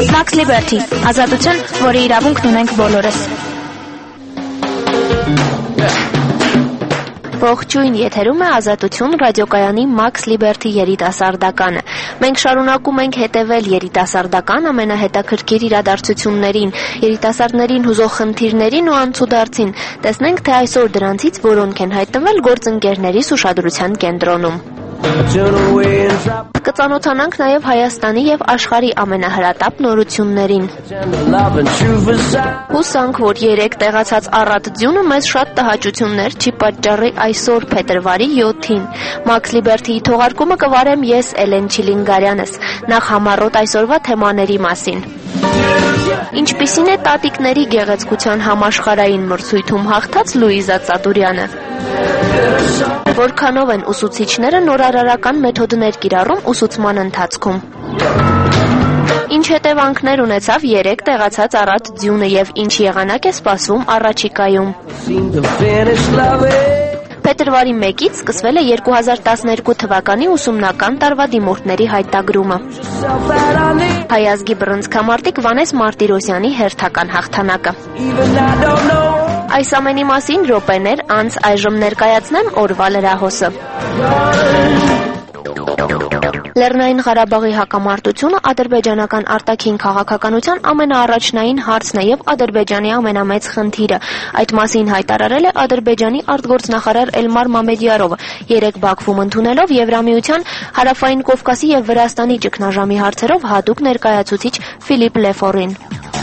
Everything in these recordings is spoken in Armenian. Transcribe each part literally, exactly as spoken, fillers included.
Max Liberty, ազատություն, որի իրավունքն ունենք բոլորս։ Ողջույն, եթերում է Ազատություն ռադիոկայանի Max Liberty երիտասարդականը։ Մենք շարունակում ենք հետևել երիտասարդական ամենահետաքրքիր իրադարձություններին, երիտասարդներին հուզող խնդիրներին ու անցուդարձին։ Տեսնենք, թե այսօր դրանցից որոնք են հայտնվել գործընկերներիս ուշադրության կենտրոնում։ Կծանոթանանք նաև Հայաստանի և աշխարհի ամենահրատապ նորություններին։ Հուսանք, որ երեկ տեղացած առատ ձյունը մեզ շատ տհաճություններ չի պատճառի այսօր փետրվարի յոթին։ Max Liberty-ի թողարկումը կվարեմ ես, Էլեն Չիլինգարյանս, նախ համառոտ այսօրվա թեմաների մասին։ Ինչպիսին է տատիկների գեղեցկության համաշխարհային մրցույթում հաղթած Լուիզա Ծատուրյանը։ Որքանով են ուսուցիչները նորարարական մեթոդներ կիրառում ուսուցման ընթացքում։ Ինչ հետևանքներ ունեցավ երեկ տեղացած առատ ձյունը և ինչ եղանակ է սպասվում առաջիկայում։ Փետրվարի մեկից սկսվել է երկու հազար տասներկու թվականի ուսումնական տարվա դիմորդների հայտագրումը։ Հայ ազգի բռնցքամարտիկ Վանես Մարտիրոսյանի հերթական հաղթանակը։ Այս ամենի մասին րոպեներ անց այժմ ներկայացնեմ օրվա լրահոսը։ Լեռնային Ղարաբաղի հակամարտությունը ադրբեջանական արտաքին քաղաքականության ամենաառաջնային հարցն է և Ադրբեջանի ամենամեծ խնդիրը։ Այդ մասին հայտարարել է Ադրբեջանի արտգործնախարար Էլմար Մամեդյարովը, երեկ Բաքվում ընդունելով Եվրամիության Հարավային Կովկասի և Վրաստանի ճգնաժամի հարցերով հատուկ ներկայացուցիչ Ֆիլիպ Լեֆորին։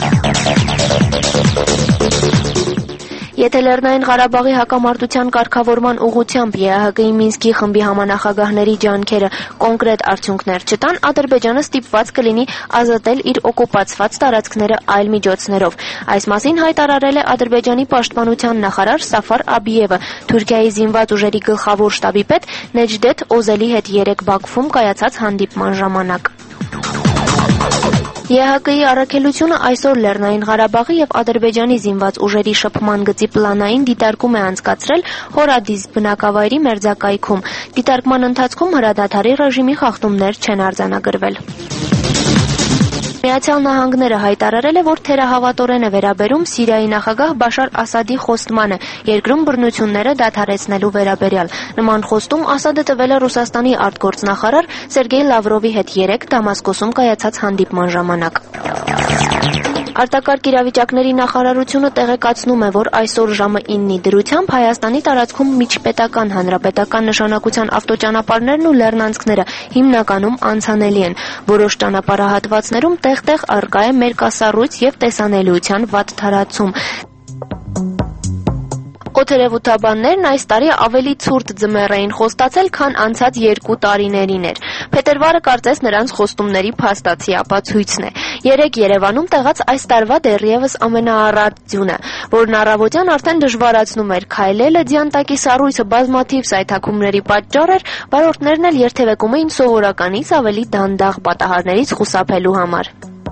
Եթե Լեռնային Ղարաբաղի հակամարտության կարգավորման ուղղությամբ Է Ա Հ Կ-ի Մինսկի խմբի համանախագահների ջանքերը կոնկրետ արդյունքներ չտան, Ադրբեջանը ստիպված կլինի ազատել իր օկուպացված տարածքները այլ միջոցներով։ Այս մասին հայտարարել է Ադրբեջանի պաշտպանության նախարար Սաֆար Աբիևը Թուրքիայի զինված ուժերի գլխավոր շտաբի պետ Նեջդեթ Օզելի հետ երեկ Բաքվում կայացած հանդիպման ժամանակ։ Է Ա Հ Կ-ի առաքելությունը այսօր Լեռնային Ղարաբաղի և Ադրբեջանի զինված ուժերի շփման գծի պլանային դիտարկում է անցկացրել Հորադիզ բնակավայրի մերձակայքում։ Դիտարկման ընթացքում հրադադարի ռեժիմի խախտումներ չեն արձանագրվել։ Միացյալ Նահանգները հայտարարել է, որ թերահավատորեն է վերաբերում Սիրիայի նախագահ Բաշար Ասադի խոստմանը երկրում բռնությունները դադարեցնելու վերաբերյալ։ Նման խոստում Ասադը տվել է Ռուսաստանի արտգործնախարար Սերգեյ Լավրովի հետ երեկ Դամասկոսում կայացած հանդիպման ժամանակ։ Արտակարգ իրավիճակների նախարարությունը տեղեկացնում է, որ այսօր ժամը իննի դրությամբ Հայաստանի տարածքում միջպետական հանրապետական նշանակության ավտոճանապարհներն ու լեռնանցքները հիմնականում անցանելի են։ Որոշ ճանապարհահատվածներում տեղ-տեղ առկա է մերկասառույց և տեսանելիության վատ թարացում։ Օդերևութաբաններն այս տարի ավելի ցուրտ ձմեռ էին խոստացել, քան անցած երկու տարիներին էր։ Փետրվարը կարծես նրանց խոստումների փաստացի ապացույցն է։ Երեկ Երևանում տեղաց այս տարվա դեռևս ամենաառատ ձյունը, որն առավոտյան արդեն դժվարացնում էր քայլելը, ձյան տակի սառույցը բազմաթիվ սայթաքումների պատճառ էր, վարորդներն էլ երթևեկում էին սովորականից ավելի դանդաղ պատահարներից խուսափելու համար։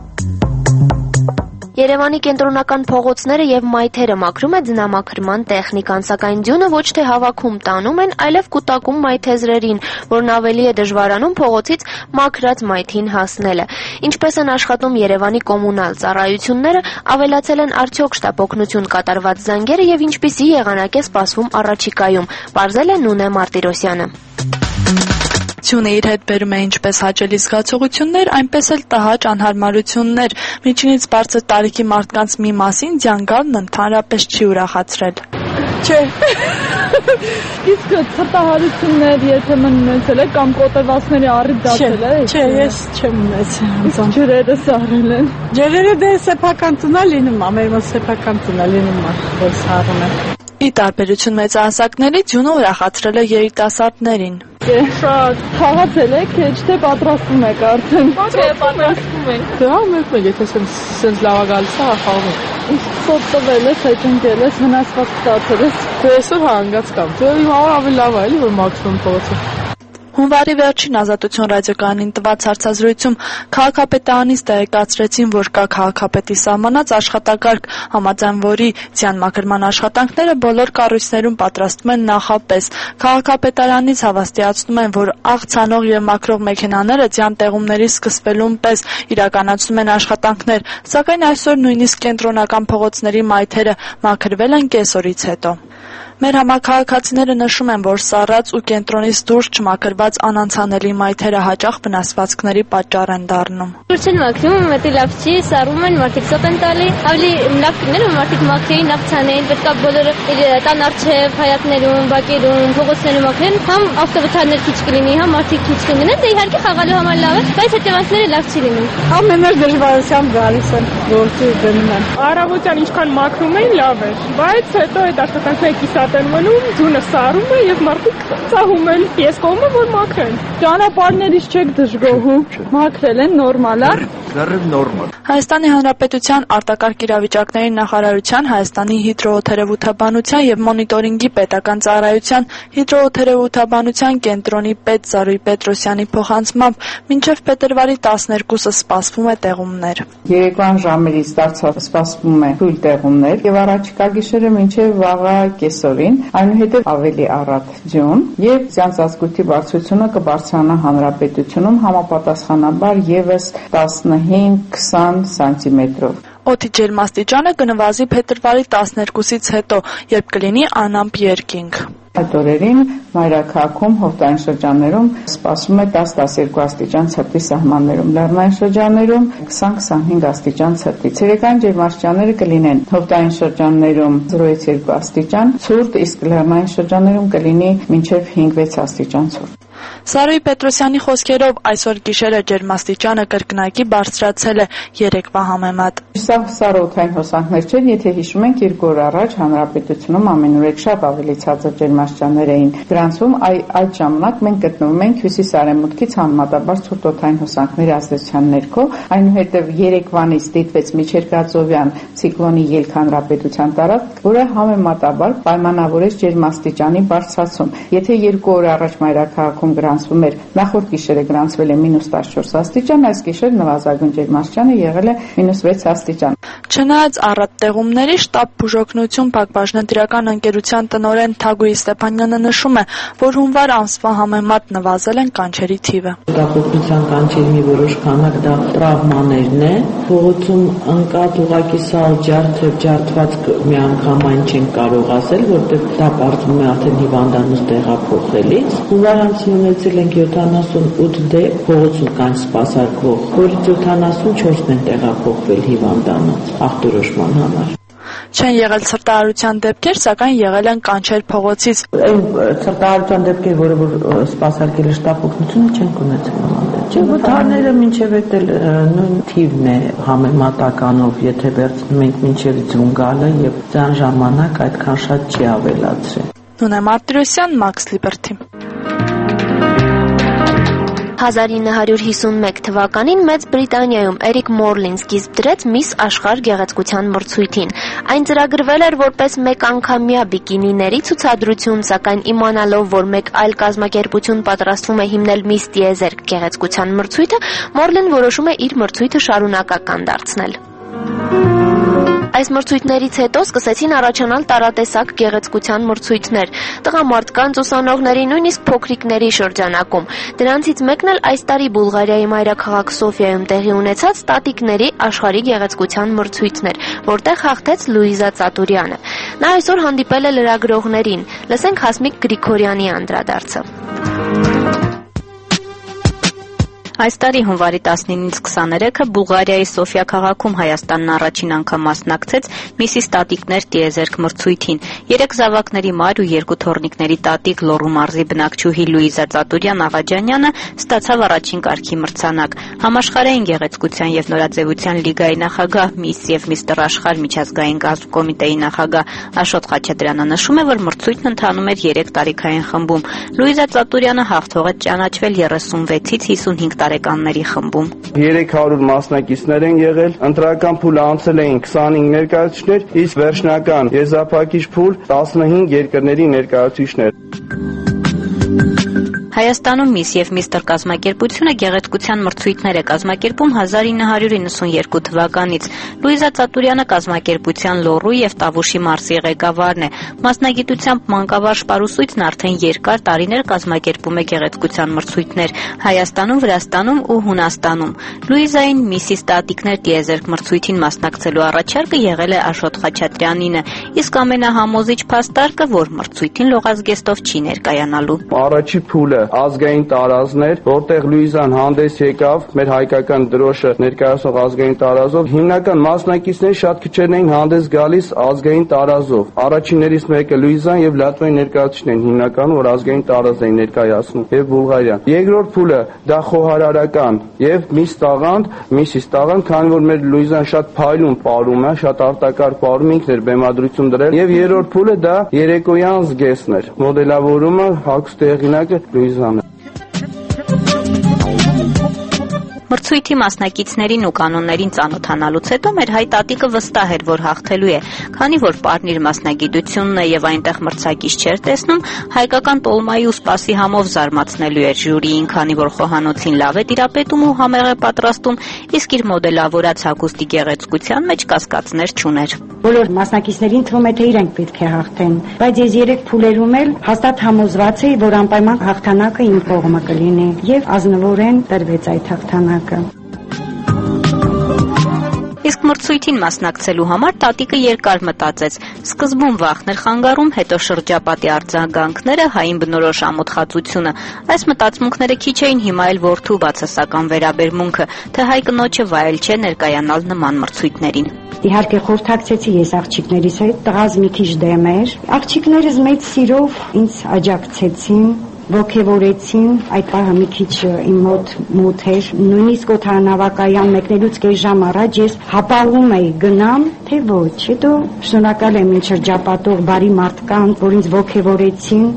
Երևանի կենտրոնական փողոցները և մայթերը մաքրում է ձնամաքրման տեխնիկան, սակայն ձյունը ոչ թե հավաքում տանում են, այլև կուտակում մայթեզրերին, որն ավելի է դժվարանում փողոցից մաքրած մայթին հասնելը։ Ինչպես են աշխատում Երևանի կոմունալ ծառայությունները, ավելացել են արդյոք շտապօգնություն կատարված զանգերը և ինչպիսի եղանակ է սպասվում առաջիկայում, պարզել է Նունե Մարտիրոսյանը։ Ձյունը իր հետ բերում է ինչպես հաճելի զգացողություններ, այնպես էլ տհաճ անհարմարություններ։ Միջինից բարձր տարիքի մարդկանց մի մասին ձյանգալն ընդհանրապես չի ուրախացրել։ Չէ։ Իսկ ցտահարություններ եթե մն ունեցել է կամ կոտրվածների առիթ դարձել է։ Չէ, ես չեմ ունեցել։ Ջրերը սառել են։ Ջրերը դե սեփական տուն է լինում, մեր մոտ սեփական տուն է լինում, որ սառում է։ Ի տարբերություն մեծահասակների, ձյունը ուրախացրել է երիտասարդներին։ Շատ խաղացել եք, թե չէ պատրաստվում եք արդեն։ Չէ, պատրաստվում ենք։ Դա մեկ էլ եթե սենց լավ գալիս է, խաղում ենք։ Իսկ սոտ տվել ես, հայտնվել ես, վնասված ստացել ես։ Դե այսօր հանգած կամ։ Դե իմ համար ավելի լավ է, էլի որ մաքսիմում փողոցը։ Հունվարի վերջին Ազատություն ռադիոկայանին տված հարցազրույցում քաղաքապետարանից տեղեկացրեցին, որ կա քաղաքապետի սահմանած աշխատակարգ, համաձայն որի ձյան մաքրման աշխատանքները բոլոր կառույցներում պատրաստվում են նախապես։ Քաղաքապետարանից հավաստիացնում են, որ աղցանող եւ մաքրող մեքենաները ձյան տեղումների սկսվելուն պես իրականացնում են աշխատանքներ, սակայն այսօր նույնիսկ կենտրոնական փողոցների մայթերը մաքրվել են կես օրից հետո։ Մեր համաքաղաքացիները նշում են, որ սառած ու կենտրոնից դուրս չմաքրված անանցանելի մայթերը հաճախ վնասվածքների պատճառ են դառնում։ Դուրս են մաքրում, մտի լավ չի, սառում են, մարդիկ սոտ են տալի, ավելի լավ կներ, որ մարդիկ մաքրեին, նախ ցանեին, պետք է բոլորը տան առջև, հայատներում, բակերում, փողոցներում մաքրեն, համ ավտովթարներ քիչ կլինի, համ մարդիկ քիչ կլինեն, դե իհարկե խաղալու համար լավ է, բայց հետևանքները լավ չի լինում։ Ամենուր դժվարությամբ գալիս են գործի դնում են։ Առավոտյան ինչքան մաքրում էին, լավ էր, բայց հետո այդ աշխատանքները կիսատ են մնում, ձյունը սառում է եւ մարդիկ ծահում են։ Ես կողմ եմ, որ մաքրեն։ Ճանապարհներից չեք դժգոհում։ Մաքրել են նորմալ է։ Դեռ նորմալ։ Հայաստանի Հանրապետության արտակարգ իրավիճակների նախարարության, Հայաստանի հիդրոօթերոութաբանության եւ մոնիտորինգի պետական ծառայության հիդրոօթերոութաբանության կենտրոնի պետ Զարուհի Պետրոսյանի փոխանցմամբ մինչեւ փետրվարի տասներկուսը սպասվում է տեղումներ։ Երեկոյան ժամերից դարձավ սպասվում է թույլ տեղումներ եւ առաջիկա գիշերը մինչեւ վաղը կեսօրին, այնուհետեւ ավելի առատ ձյուն եւ ձյանցածկույթի բարձրությունը կբարձրանա հանրապետությունում համապատասխանաբար եւս տասնհինգ քսան սանտիմետրով։ Օդի ջերմաստիճանը կնվազի փետրվարի տասներկուսից հետո, երբ կլինի անամպ երկինք։ Այդ օրերին մայրաքաղաքում հովտային շրջաններում սպասվում է տաս տասներկու աստիճան ցրտի սահմաններում, լեռնային շրջաններում քսան քսանհինգ աստիճան ցրտի։ Ցերեկային ջերմաստիճանները կլինեն հովտային շրջաններում զրոյից երկու աստիճան ցուրտ, իսկ լեռնային շրջաններում կլինի մինչև հինգ վեց աստիճան ցուրտ։ Զարուհի Պետրոսյանի խոսքերով այսօր գիշերը ջերմաստիճանը կրկնակի բարձրացել է երեկվա համեմատ։ Սա սառոթային հոսանքներ չեն, եթե հիշում ենք երկու օր առաջ հանրապետությունում ամենուրեք շատ ավելի ցածր ջերմաստիճաններ էին գրանցվում, այդ ժամանակ մենք գտնվում ենք հյուսիս-արևմուտքից համեմատաբար ցուրտ օդային հոսանքների ազդեցության ներքո, այնուհետև երեկվանից դիտվեց միջերկրածովյան ցիկլոնի ելք հանրապետության տարածք, որը համեմատաբար պայմանավորեց ջերմաստիճանի բարձրացում։ Եթե երկու օր առաջ մայրաքաղաքում գրանցվում էր, նախորդ գիշերը գրանցվել է մինուս տասնչորս աստիճան, այս գիշեր նվազագույն ջերմաստիճանը եղել է մինուս վեց աստիճան։ Չնայած առատ տեղումների, շտաբ բուժօգնություն Բակբաժնետիրական ընկերության տնօրեն Թագուհի Ստեփանյանը նշում է, որ հունվար ամսվա համեմատ նվազել են կանչերի թիվը։ Հեղափոխության կանչերի մի որոշ քանակ դա տրավմաներն է, փողոցում ընկած ուղղակի սալ ջարդը ջարդված միանգամայն չեն կարող ասել, որտեղ դա պարզվում է արդեն հիվանդանոց տեղափոխելիս։ Հունվար ամսին ունեցել ենք յոթանասունութ դեպք փողոցում կանչ սպասարկվող, որից յոթանասունչորսն են տեղափոխվել հիվանդանոց ախտորոշման համար։ Չեն եղել ցրտահարության դեպքեր, սակայն եղել են կանչեր փողոցից։ Այն ցրտահարության դեպքեր, որը որ սպասարկել է շտապ օգնությունը, չեն ունեցել նման դեպքեր։ Վթարները մինչև այդ նույն թիվն է համեմատականով, եթե վերցնում ենք մինչև ձուն գալը եւ ձան ժամանակ այդքան շատ չի ավելացրել։ Նունե Մարտիրոսյան, Մաքս Լիբերթի։ հազար ինը հարյուր հիսունմեկ թվականին Մեծ Բրիտանիայում Էրիկ Մորլին սկիզբ դրեց Միս Աշխարհ գեղեցկության մրցույթին։ Այն ծրագրվել էր որպես մեկ անգամյա բիկինիների ցուցադրություն, սակայն իմանալով, որ մեկ այլ կազմակերպություն պատրաստվում է հիմնել Միս Տիեզերք գեղեցկության մրցույթը, Մորլին որոշում է իր մրցույթը շարունակական դարձնել։ Այս մրցույթներից հետո սկսեցին առաջանալ տարատեսակ գեղեցկության մրցույթներ, տղամարդկանց, ուսանողների, նույնիսկ փոքրիկների շրջանակում։ Դրանցից մեկն էլ այս տարի Բուլղարիայի մայրաքաղաք Սոֆիայում տեղի ունեցած տատիկների աշխարհի գեղեցկության մրցույթն էր, որտեղ հաղթեց Լուիզա Ծատուրյանը։ Նա այսօր հանդիպել է լրագրողներին։ Լսենք Հասմիկ Գրիգորյանի անդրադարձը։ Այս տարի հունվարի տասնինից քսաներեքը Բուլղարիայի Սոֆիա քաղաքում Հայաստանն առաջին անգամ մասնակցեց Միսիս տատիկներ տիեզերք մրցույթին։ Երեք զավակների մայր ու երկու թոռնիկների տատիկ Լոռու մարզի բնակչուհի Լուիզա Ծատուրյան Աղաջանյանը ստացավ առաջին կարգի մրցանակ։ Համաշխարհային գեղեցկության եւ նորաձևության լիգայի նախագահ Միս եւ Միստր Աշխարհ միջազգային կազմի կոմիտեի նախագահ Աշոտ Խաչատրյանը նշում է, որ մրցույթն ընթանում էր երեք տարիքային խմբում։ Լուիզա Ծատուրյանը հաղթող է ճանաչվել երեսունվեցից հիսունհինգ տարեկանների խմբում։ երեք հարյուր մասնակիցներ են եղել, ընտրական փուլը անցել էին քսանհինգ ներկայացուցիչներ, իսկ վերջնական եզրափակիչ փուլ տասնհինգ երկրների ներկայացուցիչներ։ Հայաստանում Միս եւ Միստր կազմակերպությունը գեղեցկության մրցույթներ է կազմակերպում հազար ինը հարյուր իննսունյերկու թվականից։ Լուիզա Ծատուրյանը կազմակերպության Լոռու եւ Տավուշի մարզի ղեկավարն է։ Մասնագիտությամբ մանկավարժ պարուսույցն արդեն երկար տարիներ կազմակերպում է գեղեցկության մրցույթներ Հայաստանում, Վրաստանում ու Հունաստանում։ Լուիզային Միսիս Տատիկներ տիեզերք մրցույթին մասնակցելու առաջարկը եղել է Աշոտ Խաչատրյանինը, իսկ ամենահամոզիչ փաստարկը, որ մրցույթին լողազգեստով չի ներկայանալու։ Առաջի փուլը ազգային տարազներ, որտեղ Լուիզան հանդես եկավ մեր հայկական դրոշը ներկայացնող ազգային տարազով, հիմնական մասնակիցների շատ քիչերն էին հանդես գալիս ազգային տարազով։ Առաջիններից մեկը Լուիզան եւ Լատվիայի ներկայացուցիչն են հիմնական, որ ազգային տարազ էին ներկայացնում եւ Բուլղարիան։ Երկրորդ փուլը դա խոհարարական եւ Միս Տաղանդ, Միսիս Տաղանդ, քանի որ մեր Լուիզան շատ փայլուն պարում է, շատ արտակարգ պարում ինքն էր բեմադրություն դրել եւ երրորդ փուլը դա երեկոյան զգեստն էր։ Մոդելավորումը հագուստի հեղինակը Լուիզան է։ Մրցույթի մասնակիցներին ու կանոններին ծանոթանալուց հետո մեր հայ տատիկը վստահ էր, որ հաղթելու է, քանի որ պարնիր մասնագիտությունն է եւ այնտեղ մրցակից չէր տեսնում, հայկական տոլմայի ու սպասի համով զարմացնելու էր ժյուրիին, քանի որ խոհանոցին լավ է տիրապետում ու համեղ է պատրաստում, իսկ իր մոդելավորած հագուստի գեղեցկության մեջ կասկածներ չուներ։ Բոլոր մասնակիցներին թվում է, թե իրենք պետք է հաղթեն, բայց ես երեք փուլերում էլ հաստատ համոզված էի, որ անպայման հաղթանակը իմ կողմը կլինի եւ ազնվորեն տրվեց այդ հաղթանակը։ Իսկ մրցույթին մասնակցելու համար տատիկը երկար մտածեց։ Սկզբում վախն էր խանգարում, հետո շրջապատի արձագանքները, հային բնորոշ ամոթխածությունը։ Այս մտածմունքները քիչ էին հիմա էլ որդու բացասական վերաբերմունքը, թե հայ կնոջը վայել չէ ներկայանալ նման մրցույթներին։ Իհարկե խորհրդակցեցի ես աղջիկներիս հետ, տղաս մի քիչ դեմ էր։ Աղջիկներս մեծ սիրով ինձ աջակցեցին, ոգևորեցին, այդ պահը մի քիչ իմ մոտ մութ էր, նույնիսկ օդանավակայան մեկնելուց կես ժամ առաջ ես հապաղում էի գնամ, թե ոչ, հետո շնորհակալ եմ ինձ շրջապատող բարի մարդկանց, որ ինձ ոգևորեցին։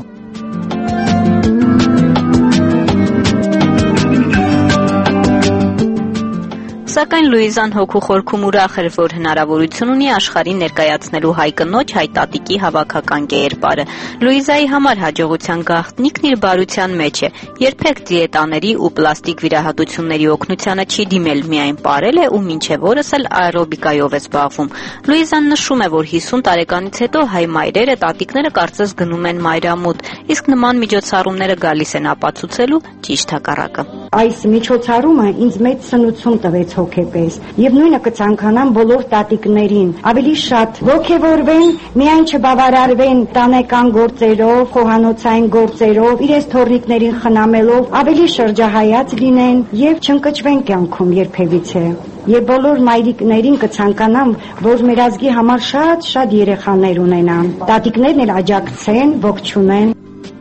Սակայն Լուիզան հոգու խորքում ուրախ էր, որ հնարավորություն ունի աշխարհին ներկայացնելու հայ կնոջ, հայ տատիկի հավաքական կերպարը։ Լուիզայի համար հաջողության գաղտնիքն իր բարության մեջ է։ Երբեք դիետաների ու պլաստիկ վիրահատությունների օգնությանը չի դիմել, միայն պարել է ու մինչև օրս էլ աերոբիկայով է զբաղվում։ Լուիզան նշում է, որ հիսուն տարեկանից հետո հայ մայրերը, տատիկները կարծես գնում են մայրամուտ, իսկ նման միջոցառումները գալիս են ապացուցելու ճիշտ հակառակը։ Այս միջոցառումը ինձ մեծ սնուցում տվեց հոգեպես եւ նույնը կցանկանամ բոլոր տատիկներին ավելի շատ ոգևորվեն, միայն չբավարարվեն տանեկան գործերով, խոհանոցային գործերով, իրենց թոռնիկներին խնամելով, ավելի շրջահայաց լինեն եւ չընկճվեն կյանքում երբևիցե։ Եվ բոլոր մայրիկներին կցանկանամ, որ մեր ազգի համար շատ-շատ երեխաներ ունենան։ Տատիկներն էլ աջակցեն, ողջունեն։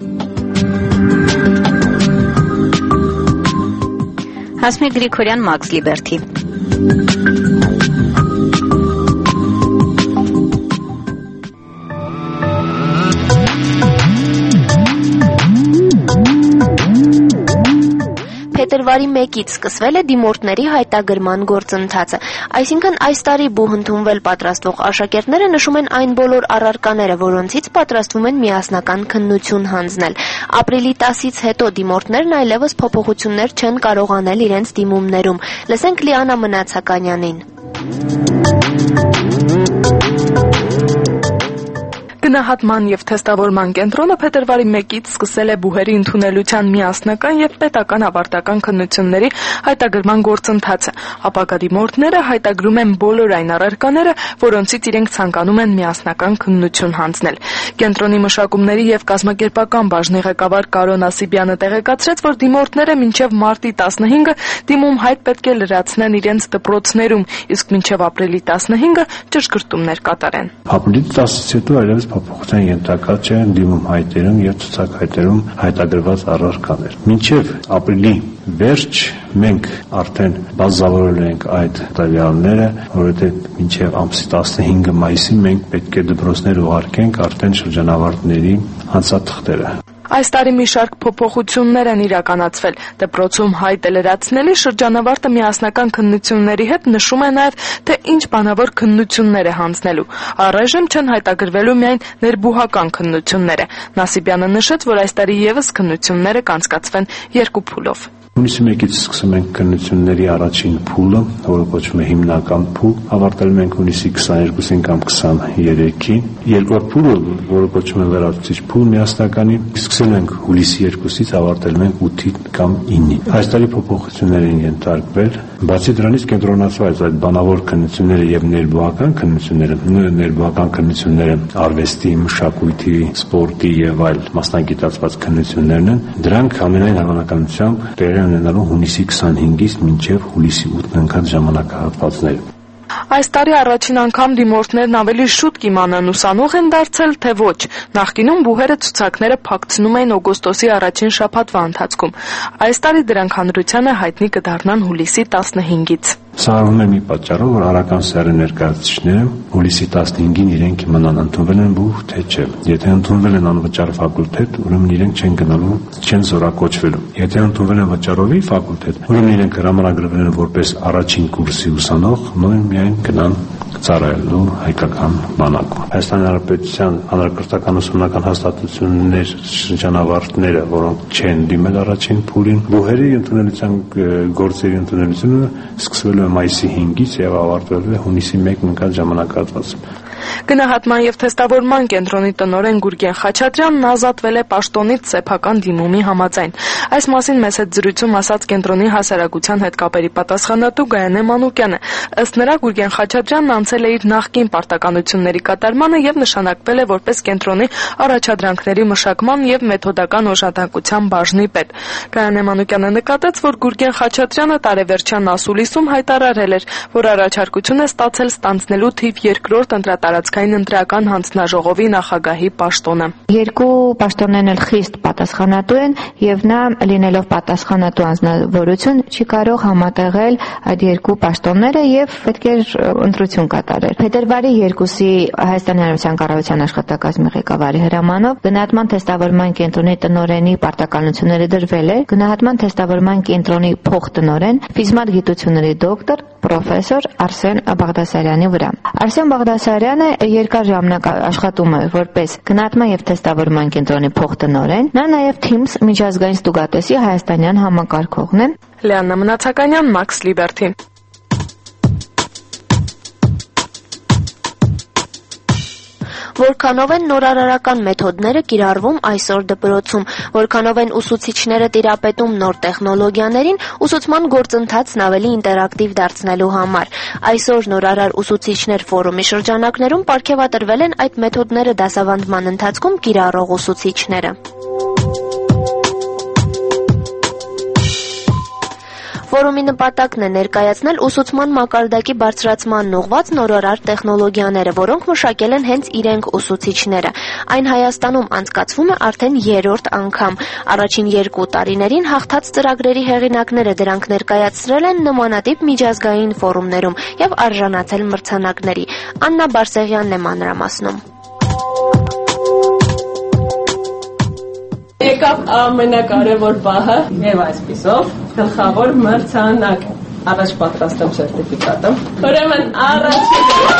Հասմիկ Գրիգորյան, Մաքս Լիբերթի։ Փետրվարի մեկից սկսվել է դիմորդների հայտագրման գործընթացը, այսինքն այս տարի բուհ ընդունվել պատրաստվող աշակերտները նշում են այն բոլոր առարկաները, որոնցից պատրաստվում են միասնական քննություն հանձնել։ Ապրիլի տասից հետո դիմորդներն այլևս փոփոխություններ չեն կարող անել իրենց դիմումներում։ Լսենք Լիանա Մնացականյանին։ Գնահատման եւ թեստավորման կենտրոնը փետրվարի մեկից սկսել է բուհերի ընդունելության միասնական եւ պետական ավարտական քննությունների հայտագրման գործընթացը։ Ապագա դիմորդները հայտագրում են բոլոր այն առարկաները, որոնցից իրենք ցանկանում են միասնական քննություն հանձնել։ Կենտրոնի մշակումների եւ կազմակերպական բաժնի ղեկավար Կարոն Ասիբյանը տեղեկացրեց, որ դիմորդները մինչեւ մարտի տասնհինգը դիմում հայտ պետք է լրացնեն իրենց դպրոցներում, իսկ մինչեւ ապրիլի տասնհինգը ճշգրտումներ կատարեն։ Ապրիլի տասից հետո այլևս փոփոխության ենթակա չեն դիմում հայտերում եւ ցուցակայտերում հայտագրված առարկաներ։ Մինչեւ ապրիլի վերջ մենք արդեն բազավորել ենք այդ տվյալները, որովհետեւ մինչեւ ամսի տասնհինգը մայիսին մենք պետք է դպրոցներ ուղարկենք արդեն շրջանավարտների հանցաթղթերը։ Այս տարի մի շարք փոփոխություններ են իրականացվել։ Դպրոցում հայ տելերացնելի շրջանավարտը միասնական քննությունների հետ նշում է նաև, թե ինչ բանավոր քննություններ է հանձնելու։ Առայժմ չեն հայտագրվելու միայն ներբուհական քննությունները։ Նասիբյանը նշեց, որ այս տարի եւս քննությունները կանցկացվեն երկու փուլով։ Հունիսի մեկից սկսում ենք քննությունների առաջին փուլը, որը կոչվում է հիմնական փուլ, ավարտել ենք հունիսի քսաներկուսին կամ քսաներեքին։ Երկրորդ փուլը, որը կոչվում է լրացուցիչ փուլ միասնականի, սկսել ենք հուլիսի երկուսից, ավարտել ենք ութին կամ ինին։ Այս տարի փոփոխություններ են ենթարկվել, բացի դրանից կենտրոնացված այդ բանավոր քննությունները եւ ներբուհական քննությունները, ներբուհական քննությունները արվեստի, մշակույթի, սպորտի եւ այլ մասնագիտացված քննություններն են, դրանք ամենայն հավանականությամբ տեղի ունենալու հունիսի քսանհինգից մինչև հուլիսի ութն ընկած ժամանակահատվածներ։ Այս տարի առաջին անգամ դիմորդներն ավելի շուտ կիմանան ուսանող են դարձել, թե ոչ։ Նախկինում բուհերը ցուցակները փակցնում էին օգոստոսի առաջին շաբաթվա ընթացքում։ Այս տարի դրանք հանրությանը հայտնի կդառնան հուլիսի տասնհինգից։ Սա արվում է մի պատճառով, որ արական սեռի ներկայացուցիչները հուլիսի տասնհինգին իրենք իմանան ընդունվել են բուհ, թե չէ։ Եթե ընդունվել են անվճար ֆակուլտետ, ուրեմն իրենք չեն գնալու, չեն զորակոչվելու։ Եթե ընդունվել են վճարովի ֆակուլտետ, ուրեմն իրենք հրամանագրվել են որպես առաջին կուրսի ուսանող, նույն միայն գնան ծառայելու հայկական բանակում։ Հայաստանի Հանրապետության հանրակրթական ուսումնական հաստատություններ շրջանավարտները, որոնք չեն դիմել առաջին փուլին, բուհերի ընդունելության գործերի ընդունելությունը սկսվելու է մայիսի հինգից եւ ավարտվելու է հունիսի մեկին ընկած ժամանակահատվածում։ Գնահատման եւ թեստավորման կենտրոնի տնօրեն Գուրգեն Խաչատրյանն ազատվել է պաշտոնից սեփական դիմումի համաձայն։ Այս մասին մեծ հետ զրույցում ասաց կենտրոնի հասարակության հետ կապերի պատասխանատու Գայանե Մանուկյանը։ Ըստ նրա Գուրգեն Խաչատրյանն անցել է իր նախկին պարտականությունների կատարմանը եւ նշանակվել է որպես կենտրոնի առաջադրանքների մշակման եւ մեթոդական օժանդակության բաժնի պետ։ Գայանե Մանուկյանը նկատեց, որ Գուրգեն Խաչատրյանը տարեվերջյան ասուլիսում հայտարարել էր, որ առաջարկություն է ստացել ստանձնելու թիվ երկրորդ ընտրատարածքային ընտրական հանձնաժողովի նախագահի պաշտոնը։ Երկու պաշտոններն էլ խիստ պատասխանատու են եւ նա լինելով պատասխանատու անձնավորություն չի կարող համատեղել այդ երկու պաշտոնները եւ պետք է ընտրություն կատարել։ Փետրվարի երկուսի Հայաստանի Հանրապետության կառավարության աշխատակազմի ղեկավարի հրամանով գնահատման թեստավորման կենտրոնի տնօրենի պարտականությունները դրվել է գնահատման թեստավորման կենտրոնի փոխտնօրեն ֆիզմատ գիտությունների դոկտոր պրոֆեսոր Արսեն Բաղդասարյանի վրա։ Արսեն Բաղդասարյանը երկար ժամանակ աշխատում է որպես գնահատման եւ թեստավորման կենտրոնի փոխտնօրեն։ Նա նաեւ Թիմս միջազգային ստուգատեսի հայաստանյան համակարգողն է։ Լեաննա Մնացականյան, Max Liberty։ Որքանով են նորարարական մեթոդները կիրառվում այսօր դպրոցում, որքանով են ուսուցիչները տիրապետում նոր տեխնոլոգիաներին, ուսուցման գործընթացն ավելի ինտերակտիվ դարձնելու համար։ Այսօր նորարար ուսուցիչներ ֆորումի շրջանակներում պարգևատրվել են այդ մեթոդները դասավանդման ընթացքում կիրառող ուսուցիչները։ Ֆորումի նպատակն է ներկայացնել ուսուցման մակարդակի բարձրացմանն ուղղված նորարար տեխնոլոգիաները, որոնք մշակել են հենց իրենք ուսուցիչները։ Այն Հայաստանում անցկացվում է արդեն երրորդ անգամ։ Առաջին երկու տարիներին հաղթած ծրագրերի հեղինակները դրանք ներկայացրել են նմանատիպ միջազգային ֆորումներում եւ արժանացել մրցանակների։ Աննա Բարսեղյանն է մանրամասնում։ Եկավ ամենակարևոր պահը եւ այսպիսով գլխավոր մրցանակը։ Առաջ պատրաստեմ սերտիֆիկատը։ Ուրեմն առաջ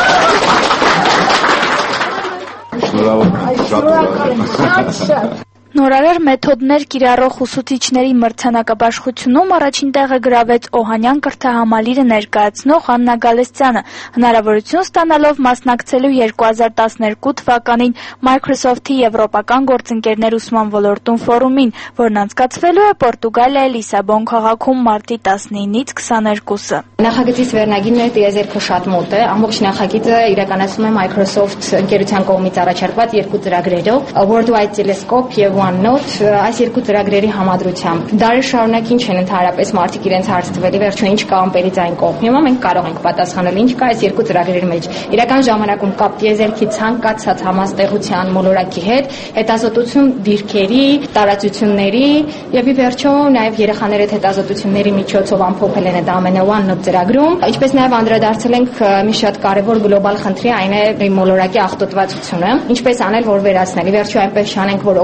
Շնորհավոր։ Նորարար մեթոդներ կիրառող ուսուցիչների մրցանակաբաշխությունում առաջին տեղը գրավեց Օհանյան կրթահամալիրը ներկայացնող Աննա Գալստյանը, հնարավորություն ստանալով մասնակցելու երկու հազար տասներկու թվականին Microsoft-ի եվրոպական գործընկերներ ուսման ոլորտում ֆորումին, որն անցկացվելու է Պորտուգալիայի Լիսաբոն քաղաքում մարտի տասնինից քսաներկուսը։ Նախագծից վերնագիրն է տիեզերքը շատ մոտ է, ամբողջ նախագիծը իրականացվում է Microsoft ընկերության կողմից առաջարկված երկու ծրագրերով, Worldwide Telescope եւ OneNote, այս երկու ծրագրերի համադրությամբ։ Դարեր շարունակ ինչ են ընդհանրապես մարդիկ իրենց հարց տվելի, վերջո ինչ կա ամպերից այն կողմ։ Հիմա մենք կարող ենք պատասխանել ինչ կա այս երկու ծրագրերի մեջ։ Իրական ժամանակում կապ տիեզերքի ցանկացած համաստեղության մոլորակի հետ, հետազոտություն դիրքերի, տարածությունների եւ ի վերջո նաեւ երեխաների հետ հետազոտությունների միջոցով ամփոփել են այդ ամենը OneNote ծրագրում, ինչպես նաեւ անդրադարձել ենք մի շատ կարեւոր գլոբալ խնդրի, այն է մոլորակի աղտոտվածությունը, ինչպես անել, որ վերացնել։ Ի վերջո այնպես չանենք, որ օգտագործենք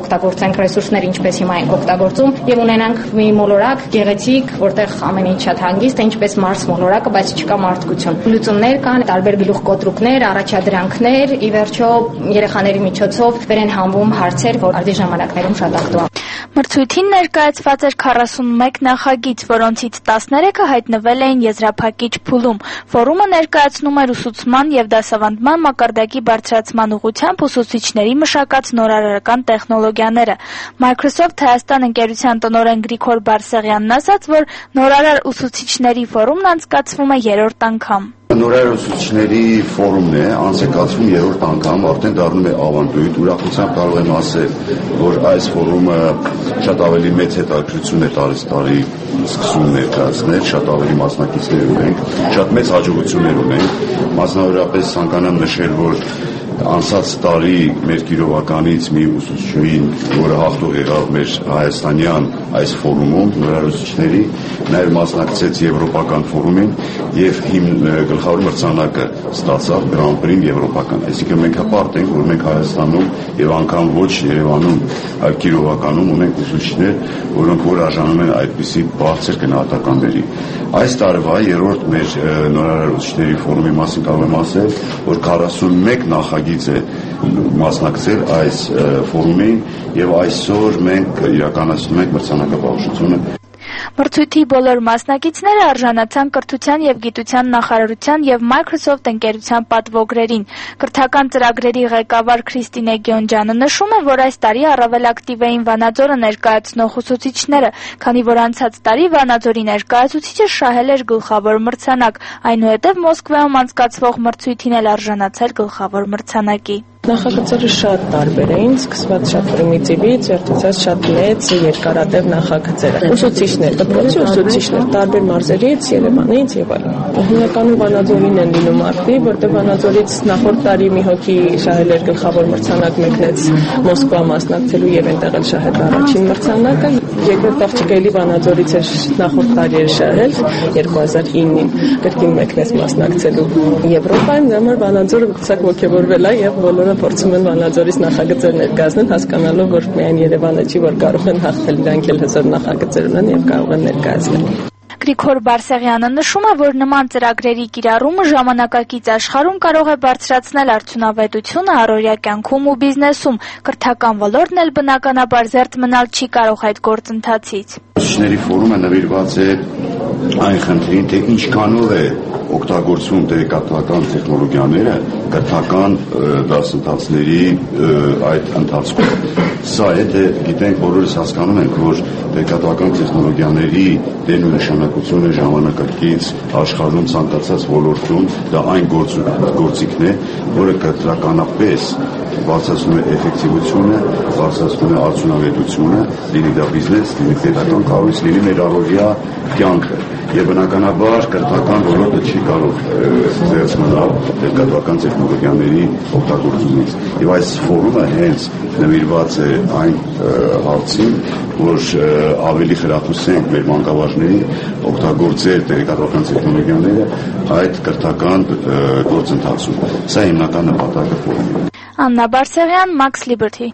խորհենք ռեսուրսներ ինչպես հիմա ենք օգտագործում եւ ունենանք մի մոլորակ գեղեցիկ, որտեղ ամեն ինչ շատ հանգիստ է, ինչպես Մարս մոլորակը, բայց չկա մարդկություն։ Լուծումներ կան, տարբեր գլուխկոտրուկներ, առաջադրանքներ, ի վերջո երեխաների միջոցով վեր են հանվում հարցեր, որ արդի ժամանակներում շատ ակտուալ։ Մրցույթին ներկայացված էր քառասունմեկ նախագիծ, որոնցից տասներեքը հայտնվել էին եզրափակիչ փուլում։ Ֆորումը ներկայացնում էր ուսուցման եւ դասավանդման մակարդակի բարձրացման ուղղությամբ ուսուցիչների մշակած նորարարական տեխնոլոգիաները։ Microsoft Հայաստան ընկերության տնօրեն Գրիգոր Բարսեղյանն ասաց, որ նորարար ուսուցիչների ֆորումն անցկացվում է երրորդ անգամ։ Նորարար ուսուցիչների ֆորումն է, անցկացվում երրորդ անգամ, արդեն դառնում է ավանդույթ։ Ուրախությամբ կարող եմ ասել, որ այս ֆորումը շատ ավելի մեծ հետաքրքրություն է տարեց տարի սկսում ներկայացնել, շատ ավելի մասնակիցներ ունենք, շատ մեծ հաջողություններ ունենք։ Մասնավորապես ցանկանամ նշել, որ անցած տարի մեր գիրովականից մի ուսուցչուհին, որը հաղթող եղավ մեր հայաստանյան այս ֆորումում նորարար ուսուցիչների, նաև մասնակցեց եվրոպական ֆորումին եւ գլխավոր մրցանակը ստացավ Grand Prix եվրոպական։ Այսինքն մենք հպարտ ենք, որ մենք Հայաստանում եւ անգամ ոչ Երևանում, այլ Կիրովականում ունենք ուսուցիչներ, որոնք որ արժանում են այդպիսի բարձր գնահատականների։ Այս տարվա երրորդ մեր նորարար ուսուցիչների ֆորումի մասին կարող եմ ասել, որ քառասունմեկ նախագիծ է մասնակցել այս ֆորումին եւ այսօր մենք իրականացնում ենք մրցանակաբաշխությունը։ Մրցույթի բոլոր մասնակիցները արժանացան կրթության եւ գիտության նախարարության եւ Microsoft ընկերության պատվոգրերին։ Կրթական ծրագրերի ղեկավար Քրիստինե Գյոնջյանը նշում է, որ այս տարի առավել ակտիվ էին Վանաձորը ներկայացնող ուսուցիչները, քանի որ անցած տարի Վանաձորի ներկայացուցիչը շահել էր գլխավոր մրցանակ, այնուհետև Մոսկվայում անցկացվող մրցույթին էլ արժանացել գլխավոր մրցանակի։ Նախագծերը շատ տարբեր էին, սկսված շատ պրիմիտիվից, վերջացած շատ մեծ, երկարատև նախագծեր։ Ուսուցիչներ, դպրոցի ուսուցիչներ տարբեր մարզերից, Երևանից եւ այլն։ Հիմնականում Վանաձորին են լինում ակտիվ, որտեղ Վանաձորից նախորդ տարի մի հոգի շահել էր գլխավոր մրցանակ, մեկնեց Մոսկվա մասնակցելու եւ այնտեղ էլ շահել առաջին մրցանակը։ Երկրորդ աղջիկը էլի Վանաձորից էր նախորդ տարի էր շահել երկու հազար իննին, կրկին մեկնեց մասնակցելու Եվրոպայում, դեռ Վանաձորը ցակ ոգևորվել է եւ բոլորը փորձում են Վանաձորից նախագծեր ներկայացնել, հասկանալով, որ միայն Երևանը չի, որ կարող են հաղթել, իրանք էլ հզոր նախագծեր ունեն եւ կարող են ներկայացնել։ Գրիգոր Բարսեղյանը նշում է, որ նման ծրագրերի կիրառումը ժամանակակից աշխարհում կարող է բարձրացնել արդյունավետությունը առօրյա կյանքում ու բիզնեսում։ Կրթական ոլորտն էլ բնականաբար զերծ մնալ չի կարող այդ գործընթացից։ Ուսուցիչների ֆորումը նվիրված է այն խնդրին, թե ինչքանով է օգտագործվում տեղեկատվական տեխնոլոգիաները կրթական դասընթացների այդ ընթացքում։ Սա է, թե գիտենք, բոլորս հասկանում ենք, որ տեղեկատվական տեխնոլոգիաների դեն ու նշանակությունը ժամանակակից աշխարհում ցանկացած ոլորտում դա այն գործիքն է, որը կտրականապես բարձրացնում է էֆեկտիվությունը, բարձրացնում է արդյունավետությունը, լինի դա բիզնես, լինի պետական կառույց, լինի մեր առօրյա կյանքը։ Եվ բնականաբար կրթական ոլորտը չի կարող զերծ մնալ տեղեկատվական տեխնոլոգիաների օգտագործումից։ Եվ այս ֆորումը հենց նվիրված է այն հարցին, որ ավելի խրախուսենք մեր մանկավարժներին օգտագործել տեղեկատվական տեխնոլոգիաները այդ կրթական գործընթացում։ Սա հիմնական նպատակը ֆորումի է։ Աննա Բարսեղյան, Max Liberty։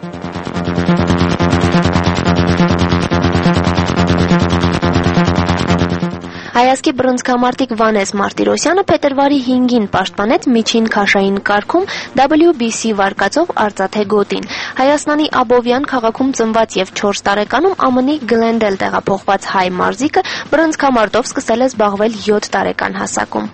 Հայազգի բռնցքամարտիկ Վանես Մարտիրոսյանը փետրվարի հինգին պաշտպանեց միջին քաշային կարգում դաբլյու բի սի վարկածով արծաթե գոտին։ Հայաստանի Աբովյան քաղաքում ծնված եւ չորս տարեկանում Ամի Գլենդել տեղափոխված հայ մարզիկը բռնցքամարտով սկսել է զբաղվել յոթ տարեկան հասակում։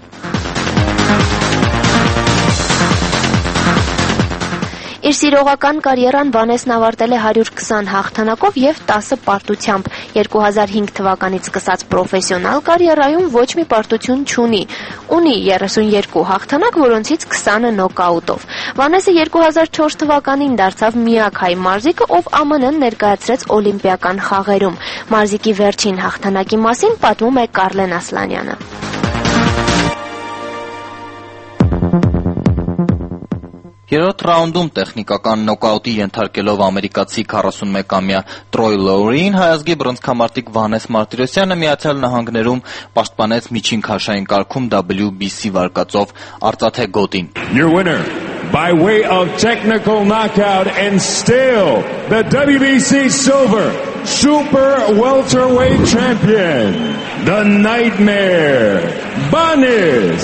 Իր սիրողական կարիերան Վանեսն ավարտել է հարյուր քսան հաղթանակով եւ տասը պարտությամբ։ երկու հազար հինգ թվականից սկսած պրոֆեսիոնալ կարիերայում ոչ մի պարտություն չունի։ Ունի երեսուն երկու հաղթանակ, որոնցից քսանը նոկաուտով։ Վանեսը երկու հազար չորս թվականին դարձավ միակ հայ մարզիկը, ով Ամի Ն ներկայացրեց օլիմպիական խաղերում։ Մարզիկի վերջին հաղթանակի մասին պատմում է Կարլեն Ասլանյանը։ Երրորդ ռաունդում տեխնիկական նոկաուտի ենթարկելով ամերիկացի քառասունմեկամյա Տրոյ Լոուրիին հայազգի բռնցքամարտիկ Վանես Մարտիրոսյանը Միացյալ Նահանգներում պաշտպանեց միջին քաշային կարգում դաբլյու բի սի վարկածով արծաթե գոտին։ Your winner by way of technical knockout and still the W B C Silver Super Welterweight Champion, the Nightmare, Vanes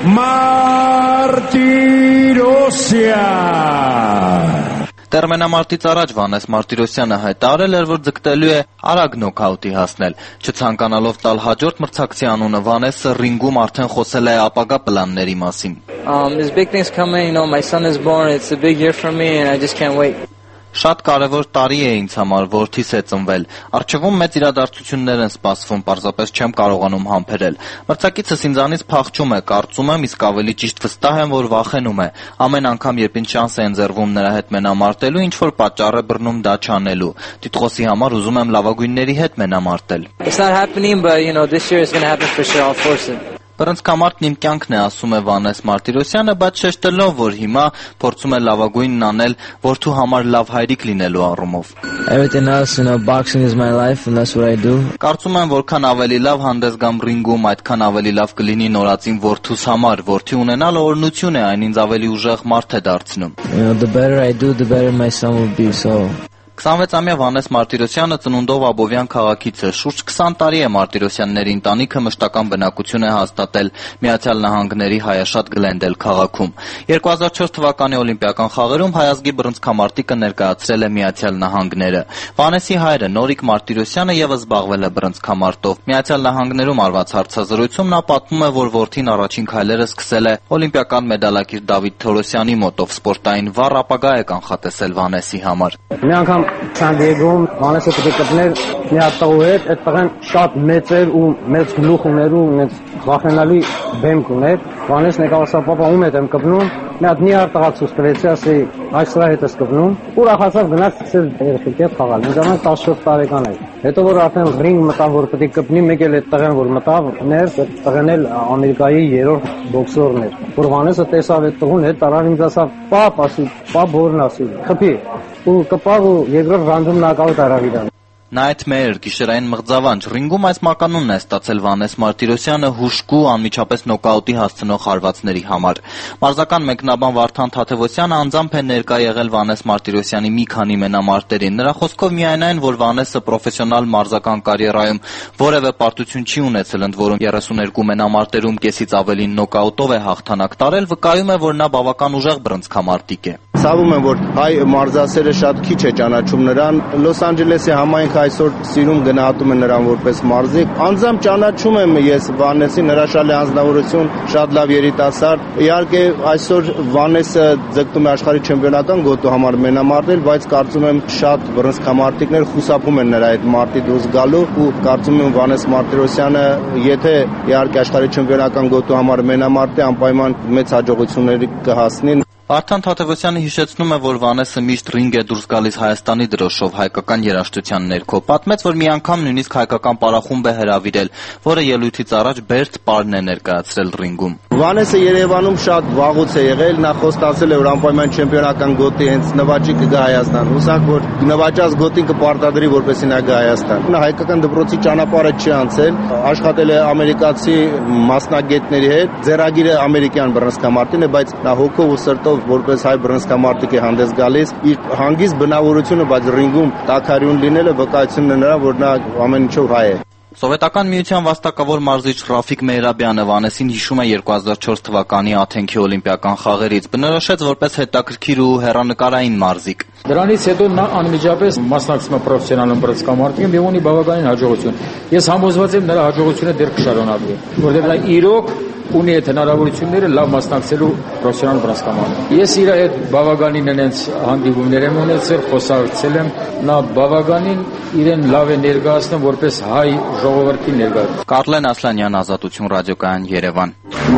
Martirosyan. Տերմենամարտից առաջ Վանես Մարտիրոսյանը հայտարարել էր, որ ձգտելու է արագ նոկաուտի հասնել։ Չցանկանալով տալ հաջորդ մրցակցի անունը, Վանեսը ռինգում արդեն խոսել է ապագա պլանների մասին. Um, there's big things coming, you know, my son is born, it's a big year for me and I just can't wait. Շատ կարևոր տարի է ինձ համար, որդիս է ծնվել։ Առջևում մեծ իրադարձություններ են սպասվում, պարզապես չեմ կարողանում համբերել։ Մրցակիցս ինձանից փախչում է, կարծում եմ, իսկ ավելի ճիշտ վստահ եմ, որ վախենում է։ Ամեն անգամ, երբ ինձ շանս է ընձեռվում նրա հետ մենամարտելու, ինչ որ պատճառ է բռնում դա չանելու։ Տիտղոսի համար ուզում եմ լավագույնների հետ մենամարտել։ It's not happening, but you know, this year it's going to happen for sure, I'll force it. Բռնցքամարտն իմ կյանքն է, ասում է Վանես Մարտիրոսյանը, բայց շեշտելով, որ հիմա փորձում է լավագույնն անել որդու համար լավ հայրիկ լինելու առումով։ Everything else, you know, boxing is my life and that's what I do. Կարծում եմ, որքան ավելի լավ հանդես գամ ռինգում, այդքան ավելի լավ կլինի նորածին որդուս համար։ Որդի ունենալը օրհնություն է, այն ինձ ավելի ուժեղ մարդ է դարձնում։ You know, the better I do, the better my son will be, so քսանվեցամյա Վանես Մարտիրոսյանը ծնունդով Աբովյան քաղաքից է։ Շուրջ քսան տարի է Մարտիրոսյանների ընտանիքը մշտական բնակություն է հաստատել Միացյալ Նահանգների հայաշատ Գլենդել քաղաքում։ երկու հազար չորս թվականի օլիմպիական խաղերում հայազգի բռնցքամարտիկը ներկայացրել է Միացյալ Նահանգները։ Վանեսի հայրը Նորիկ Մարտիրոսյանը ևս զբաղվել է բռնցքամարտով։ Միացյալ Նահանգներում արված հարցազրույցում նա պատմում է, որ որդին առաջին քայլերը սկսել է օլիմպիական մեդալակիր Դավիթ Թորոսյանի մոտով, սպորտային վառ ապագա է կանխատեսել Վանեսի համար։ Մի անգամ San Diego-ում Վանեսը պետք է գտներ մի հատ տղու հետ, այդ տղան շատ մեծ էր ու մեծ գլուխ ուներ ու մեծ վախենալի բեմք ուներ։ Վանեսն եկավ ասա պապա ում հետ եմ կպնում, մի հատ մի հատ տղա ցույց տվեցի, ասի այս սրա հետ ես կպնում, ուրախացավ գնաց սկսել երեխեքի հետ խաղալ։ Ինձ ժամանակ տասնչորս տարեկան էր։ Հետո որ արդեն ռինգ մտավ, որ պետք է կպնի, մեկ էլ այդ տղան որ մտավ, ներս այդ տղան էլ Ամերիկայի երրորդ բոքսորն էր։ Որ Վանեսը տեսավ այդ տղուն, հետ տարան ինձ ասավ պապ, ասի պապ որն ասի, խփի։ ու կպավ ու երկրորդ ռանդում նոկաուտ արավ իրան։ Nightmare գիշերային մղձավանջ ռինգում այս մականունն է ստացել Վանես Մարտիրոսյանը հուշկու անմիջապես նոկաուտի հասցնող հարվածների համար։ Մարզական մեկնաբան Վարդան Թաթևոսյանը անձամբ է ներկա եղել Վանես Մարտիրոսյանի մի քանի մենամարտերին։ Նրա խոսքով միայն այն, որ Վանեսը պրոֆեսիոնալ մարզական կարիերայում որևէ պարտություն չի ունեցել, ընդ որում երեսուներկու մենամարտերում կեսից ավելին նոկաուտով է հաղթանակ տարել, վկայում է, որ նա բավական ուժեղ բռնցքամարտիկ է։ Ցավում եմ, որ հայ մարզասերը շատ քիչ է ճանաչում նրան։ Լոս Անջելեսի համայնք այսօր սիրում գնահատում են նրան որպես մարզիկ։ Անձամբ ճանաչում եմ ես Վանեսին, հրաշալի անձնավորություն, շատ լավ երիտասարդ։ Իհարկե այսօր Վանեսը ձգտում է աշխարհի չեմպիոնական գոտու համար մենամարտել, բայց կարծում եմ շատ բռնցքամարտիկներ խուսափում են նրա այդ մարտի դուրս գալու ու կարծում եմ Վանես Մարտիրոսյանը, եթե իհարկե աշխարհի չեմպիոնական գոտու համար մենամարտի, անպայման մեծ հաջողությունների կհասնի։ Վարդան Թաթևոսյանը հիշեցնում է, որ Վանեսը միշտ ռինգ է դուրս գալիս Հայաստանի դրոշով հայկական երաժշտության ներքո։ Պատմեց, որ մի անգամ նույնիսկ հայկական պարախումբ է հրավիրել, որը ելույթից առաջ Բերտ Պարն է ներկայացրել ռինգում։ Վանեսը Երևանում շատ վաղուց է եղել, նա խոստացել է, որ անպայման չեմպիոնական գոտի հենց նվաճի կգա Հայաստան։ Հուսանք, որ նվաճած գոտին կպարտադրի, որպեսզի նա գա Հայաստան։ Նա հայկական դպրոցի ճանապարհը չի անցել, աշխատել է ամերիկացի մասնագետների հետ, ձեռագիրը ամերիկյան բռնցքամարտին է, բայց նա հոգով ու սրտով որպես հայ բռնցքամարտիկ է հանդես գալիս, իր հանգիստ բնավորությունը, բայց ռինգում տաքարյուն լինելը վկայություն է նրա, որ նա ամեն ինչով հայ է։ Սովետական միության վաստակավոր մարզիչ Ռաֆիկ Մեհրաբյանը Վանեսին հիշում է երկու հազար չորս թվականի Աթենքի օլիմպիական խաղերից, բնորոշեց որպես հետաքրքիր ու հեռանկարային մարզիկ։ Դրանից հետո նա անմիջապես մասնակցում է պրոֆեսիոնալ բռնցքամարտիկին եւ ունի բավականին հաջողություն։ Ես համոզված եմ նրա հաջողությունը դեռ կշարունակվի, որովհետեւ նա իրոք ունի այդ հնարավորությունները լավ մասնակցելու պրոֆեսիոնալ բռնցքամարտին։ Ես իր հետ բավականին այնց հանդիպումներ եմ ունեցել, խոսակցել եմ, նա բավականին իրեն լավ է ներկայացնում որպես հայ ժողովրդի ներկայացնում։ Կարլեն Ասլանյան, Ազատություն ռադիոկայան, Երևան։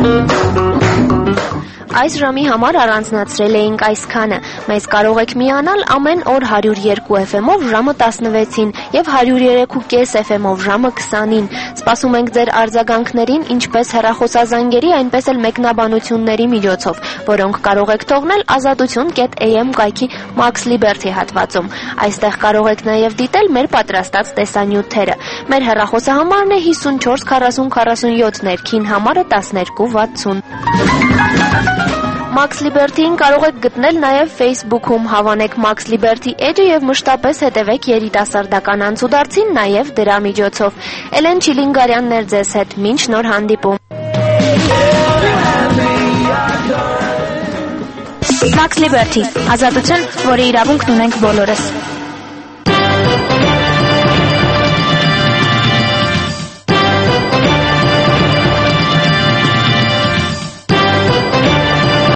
Այս ժամի համար առանձնացրել էինք այսքանը։ Մեզ կարող եք միանալ ամեն օր հարյուր երկու էֆ էմով ժամը տասնվեցին եւ հարյուր երեք ու կես էֆ էմով ժամը քսանին։ Սպասում ենք ձեր արձագանքներին ինչպես հեռախոսազանգերի, այնպես էլ մեկնաբանությունների միջոցով, որոնք կարող եք թողնել ազատություն կետ էյ էմ կայքի Max Liberty հատվածում։ Այստեղ կարող եք նաեւ դիտել մեր պատրաստած տեսանյութերը։ Մեր հեռախոսահամարն է հիսունչորս քառասուն քառասունյոթ, ներքին համարը տասներկու վաթսուն։ Max Liberty-ին կարող եք գտնել նաև Facebook-ում, հավանեք Max Liberty Edge-ը եւ մշտապես հետևեք երիտասարդական անցուդարձին նաև դրա միջոցով։ Էլեն Չիլինգարյանն էր ձեզ հետ, մինչ նոր հանդիպում։ Max Liberty, ազատություն, որի իրավունքն ունենք բոլորս։